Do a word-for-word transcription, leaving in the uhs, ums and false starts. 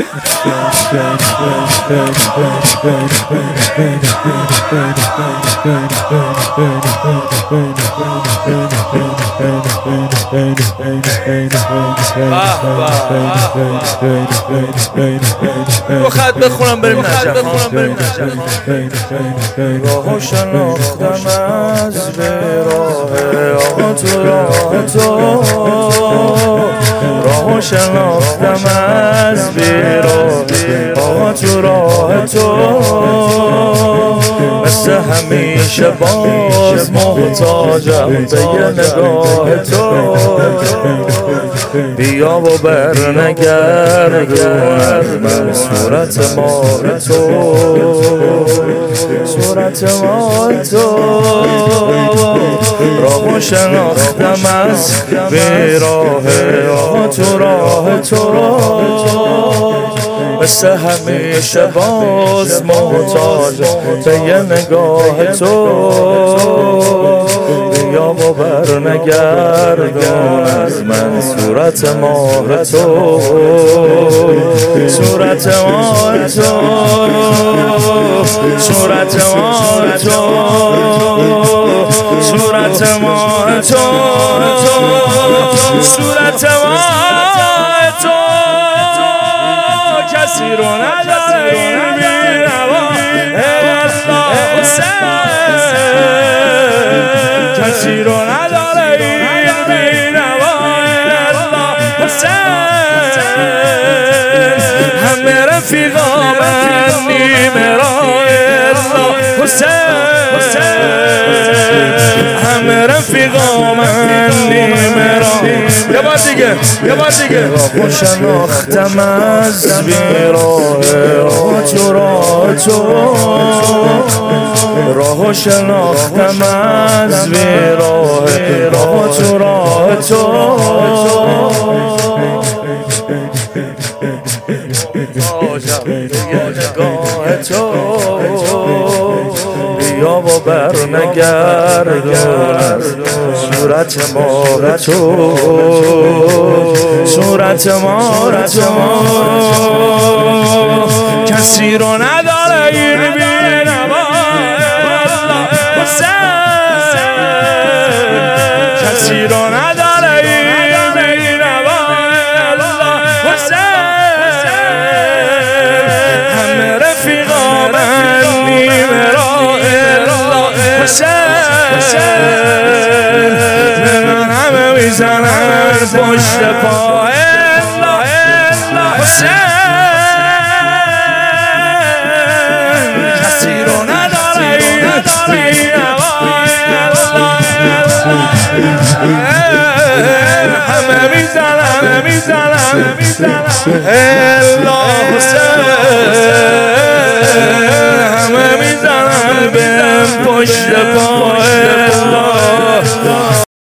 رو خط بخونم بریم نجف راهو شناختم از به راه تو راه تو راهو شناختم از به راه تو راه تو مثل همیشه باز محتاجم به یه نگاه تو بیا و بر نگردون من صورت مال تو صورت مال تو راهو شناختم از به راه تو راه تو مثل همیشه باز محتاجم به یه نگاه تو بیا و بر نگردون از من صورت ماه تو صورت ماه تو صورت ماه تو صورت ماه تو صورت ماه تو کسی رو نداره این بی‌نوا الله حسین کسی رو نداره این بی‌نوا الله حسین همه رفیقا من نیمه را الله حسین همه رفیقا من نیمه را یه بار دیگه یه بار دیگه راهو شناختم از بیراه تو راه تو راهو شناختم از بیراه راه تو راه تو نگاه تو بیا و بر نگردون صورت ماه تو صورت ماه تو کسی رو نداره این بی‌نوا الله حسین کسی رو نداره این بی‌نوا الله حسین همه رفیقا من نیمه را الله حسین من همه میزنن پشت پا الله حسین کسی رو نداره این بی‌نوا همه میزنن میزنن الله حسین همه میزنن به پشت پا